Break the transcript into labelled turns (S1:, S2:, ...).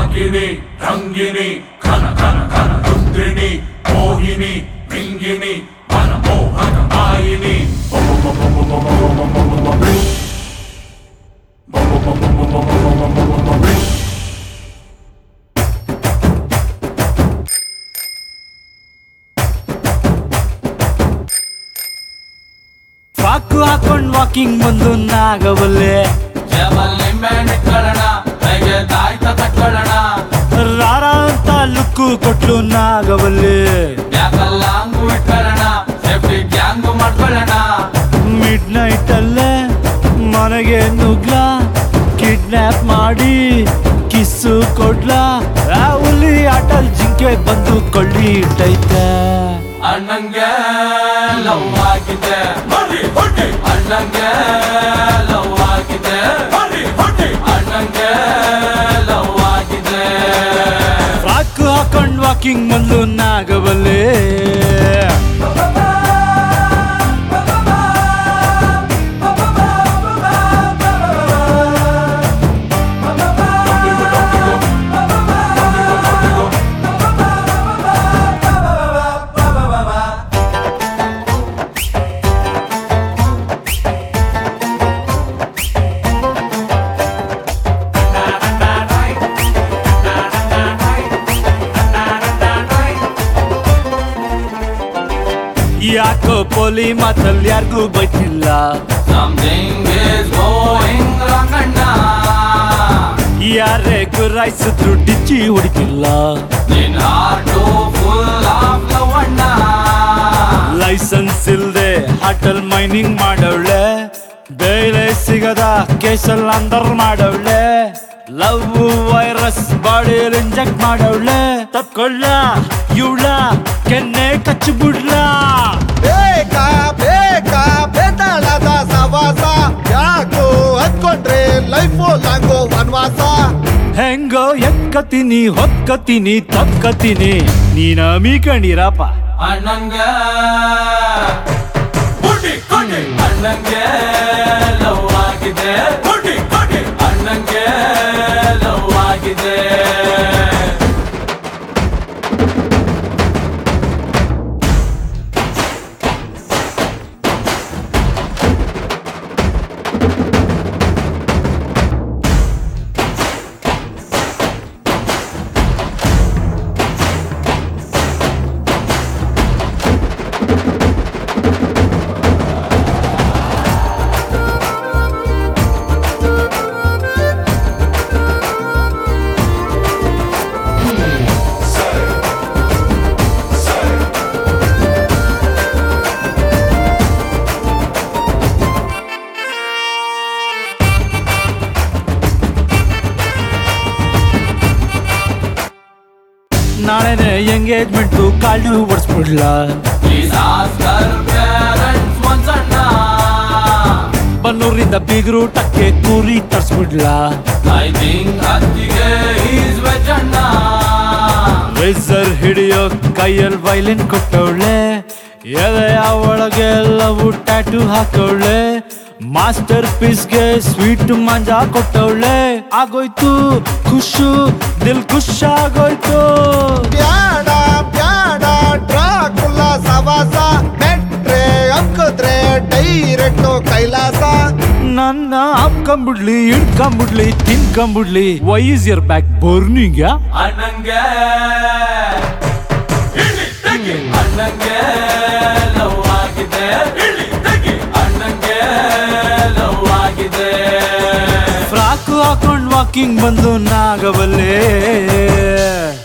S1: ರಾಗಿಣಿ ರಂಗಿಣಿ ಘನ ಘನ ಘನ ರುದ್ರಿಣಿ ಮೋಹಿನಿ ಮಿಂಗಿಣಿ ಮನಮೋಹಕ ಮಾಯಿನಿ
S2: ಪಾಕು ಹಾಕೊಂಡ್ ವಾಕಿಂಗ್ ಬಂದು ನಾಗವಲ್ಲೆ ರಾರ ಅಂತ ಲುಕ್ಕು ಕೊಟ್ಲು ನಾಗವಲ್ಲೆ ಮಿಡ್ ನೈಟ್ ಅಲ್ಲೇ ಮನೆಗೆ ನುಗ್ಲಾ ಕಿಡ್ನಾಪ್ ಮಾಡಿ ಕಿಸ್ಸು ಕೊಡ್ಲಾ ಆ ಹುಲಿ ಆಟಲ್ ಜಿಂಕೆ ಬಂದು ಕೊಳ್ಳಿ ಇಟ್ಟೈತೆ
S3: ಅಣ್ಣಂಗೆ ಲವ್ ಆಗಿದೆ ಅಣ್ಣಂಗೆ ಲವ್ ಆಗಿದೆ ಅಣ್ಣಂಗೆ ಲವ್ ಆಗಿದೆ
S2: ಪಾಕು ಹಾಕೊಂಡ್ ವಾಕಿಂಗ್ ಬಂದು ನಾಗವಲ್ಲೆ ಯಾಕೋ ಪೋಲಿ ಮಾತಲ್ಲಿ ಯಾರಿಗೂ ಬೈತಿಲ್ಲ
S3: Something is going wrong ಅಣ್ಣ
S2: ಯಾರೇ ಗುರಾಯಿಸಿದ್ರು ಡಿಚ್ಚಿ ಹೊಡಿತಿಲ್ಲ
S3: ನಿನ್ ಹಾರ್ಟು ಫುಲ್ ಆಫ್ ಲವ್ ಅಣ್ಣ
S2: ಲೈಸೆನ್ಸ್ ಇಲ್ದೆ ಹಾಟಲ್ ಮೈನಿಂಗ್ ಮಾಡವಳೆ ಬೇಳೆ ಸಿಗದ ಕೇಸಲ್ ಅಂದರ್ ಮಾಡವಳೆ ಲವ್ ವೈರಸ್ ಬಾಡಿಯಲ್ಲಿ ಇಂಜೆಕ್ಟ್ ಮಾಡವಳೆ ತಪ್ಕೊಳ್ಳ ಇವಳ ಕೆನ್ನೆ ಕಚ್ಚಿ ಬಿಡ್ಲ
S4: ಬೇಕಾ ಬೇಕಾ ಬೇತಾಳದ ಸವಾಸ ಯಾಕೋ ಹತ್ಕೊಂಡ್ರೆ ಲೈಫು ಲಾಂಗೋ ವನವಾಸ
S2: ಹೆಂಗೋ ಎಕ್ಕತೀನಿ ಹೊಕ್ಕತೀನಿ ತಕ್ಕತೀನಿ ನೀನ ಮೀಕಂಡಿರಪ್ಪ
S3: ಅಣ್ಣಂಗೆ ಅಣ್ಣಂಗೆ ಲವ್ ಆಗಿದೆ ಅಣ್ಣಂಗೆ ಲವ್ ಆಗಿದೆ
S2: ನಾಳೆನೆ ಎಂಗೇಜ್ಮೆಂಟು ಕಾಳು ಓಡಿಸ್ಬಿಡ್ಲ
S3: Please ask her parents once ಅಣ್ಣ
S2: ಬನ್ನೂರಿಂದ ಬೀಗರು ಟಕ್ಕೆ ಕೂರಿ ತರ್ಸ್ಬಿಡ್ಲ
S3: I think ಅತ್ತಿಗೆ is veg ಅಣ್ಣ
S2: ರೇಸರ್ ಹಿಡಿಯೋ ಕೈಯಲ್ಲಿ ವೈಲಿನ್ ಕೊಟ್ಟವಳೆ ಎದೆಯ ಒಳಗೆ ಲವ್ ಟ್ಯಾಟು ಹಾಕವಳೆ ಮಾಸ್ಟರ್ ಪೀಸ್ಗೆ ಸ್ವೀಟ್ ಮಂಜಾ ಕೊಟ್ಟವಳೆ ಆಗೋಯ್ತು ಖುಷು ದಿಲ್ ಖುಷ್ ಆಗೋಯ್ತು
S4: ಬ್ಯಾಡ ಬ್ಯಾಡ ಡ್ರಾಕುಲ ಸವಾಸ ಮೆಟ್ರೆ ಅಂಕದ್ರೆ ಡೈರೆಕ್ಟ್ ಕೈಲಾಸ
S2: ನನ್ನ ಹಾಕೊಂಬಿಡ್ಲಿ ಹಿಡ್ಕೊಂಬಿಡ್ಲಿ ತಿನ್ಕೊಂಬಿಡ್ಲಿ why is your back burning
S3: ಅಣ್ಣಂಗೆ ಅಣ್ಣಂಗೆ ಲವ್ ಆಗಿದೆ ಅಣ್ಣಂಗೆ ಲವ್ ಆಗಿದೆ
S2: ಫ್ರಾಕು ಹಾಕೊಂಡ್ ವಾಕಿಂಗ್ ಬಂದು ನಾಗವಲ್ಲೆ